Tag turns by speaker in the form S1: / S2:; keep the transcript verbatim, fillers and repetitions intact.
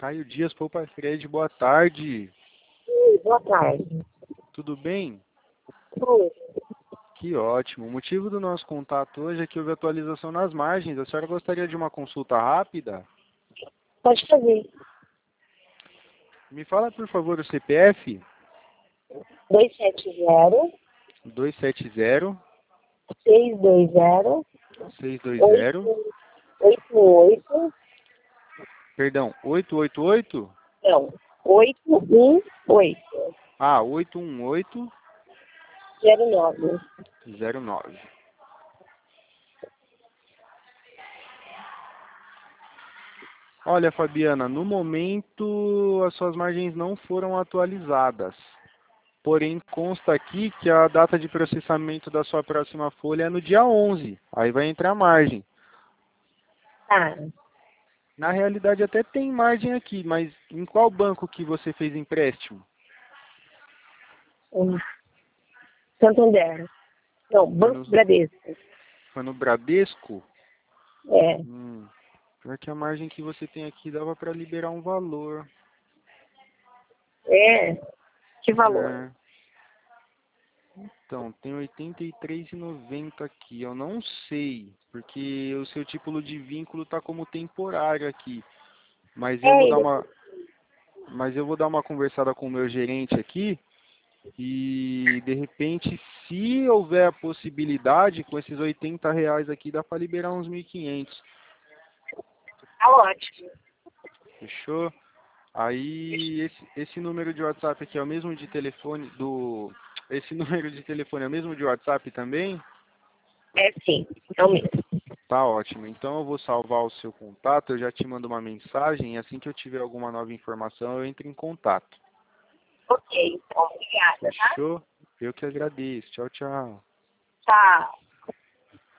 S1: Caio Dias, Poupa Fred, boa tarde.
S2: Oi, boa tarde.
S1: Tudo bem?
S2: Oi.
S1: Que ótimo. O motivo do nosso contato hoje é que houve atualização nas margens. A senhora gostaria de uma consulta rápida?
S2: Pode fazer.
S1: Me fala, por favor, o C P F?
S2: dois sete zero,
S1: dois sete zero,
S2: seis dois zero,
S1: seis dois zero,
S2: oito oito oito,
S1: perdão, oito oito oito?
S2: não, oito um oito,
S1: Ah, oito um oito
S2: zero nove.
S1: zero nove. Olha, Fabiana, no momento as suas margens não foram atualizadas. Porém, consta aqui que a data de processamento da sua próxima folha é no dia onze. Aí vai entrar a margem.
S2: Tá.
S1: Na realidade até tem margem aqui, mas em qual banco que você fez empréstimo?
S2: Hum. Santander. Não,
S1: Foi no,
S2: Banco Bradesco.
S1: foi no Bradesco?
S2: É.
S1: Hum, pior que a margem que você tem aqui dava para liberar um valor.
S2: É. Que valor?
S1: É, então, tem oitenta e três reais e noventa centavos aqui. Eu não sei, porque o seu título de vínculo está como temporário aqui. Mas eu
S2: É,
S1: vou dar
S2: ele.
S1: uma, mas eu vou dar uma conversada com o meu gerente aqui. E de repente, se houver a possibilidade, com esses oitenta reais aqui, dá para liberar uns mil e quinhentos.
S2: Tá ótimo.
S1: Fechou? Aí esse, esse número de WhatsApp aqui é o mesmo de telefone do. Esse número de telefone é o mesmo de WhatsApp também?
S2: É sim, é o mesmo.
S1: Tá ótimo. Então eu vou salvar o seu contato, eu já te mando uma mensagem e assim que eu tiver alguma nova informação eu entro em contato.
S2: Ok, então, obrigada, tá?
S1: Fechou? Eu que agradeço. Tchau, tchau.
S2: Tá.